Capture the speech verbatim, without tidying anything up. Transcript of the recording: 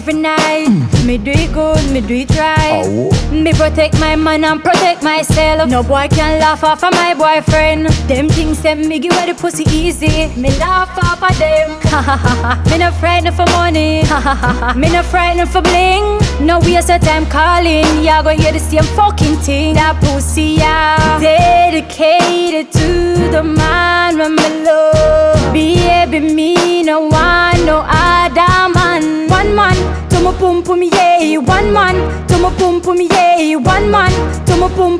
Every night, me do it good, me do it right. Oh. Me protect my man and protect myself. No boy can laugh off of my boyfriend. Them things say me give away the pussy easy. Me laugh off of them. Me no frightened for money. Me no frightened for bling. No waste of time calling. Y'all gon' hear the same fucking thing. That pussy, yeah, dedicated to the man when me love. Baby, me no want no other man. One man to my pum pum, yeah. One man to my pum pum, yeah. One man to my pum